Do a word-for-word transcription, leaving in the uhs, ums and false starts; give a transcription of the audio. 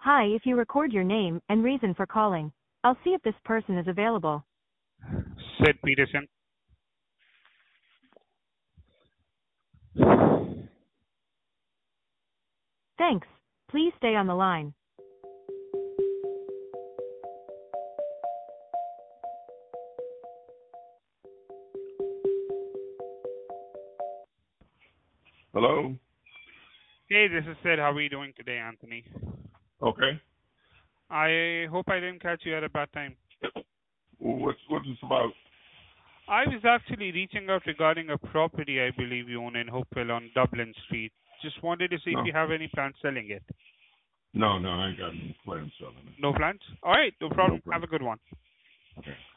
Hi, if you record your name and reason for calling, I'll see if this person is available. Sid Peterson. Thanks. Please stay on the line. Hello? Hey, this is Sid. How are you doing today, Anthony? Okay. I hope I didn't catch you at a bad time. Well, what's what's this about? I was actually reaching out regarding a property I believe you own in Hopewell on Dublin Street. Just wanted to see if No. you have any plans selling it. No, no, I ain't got any plans selling it. No plans? All right, no problem. No Have a plans. good one. Okay.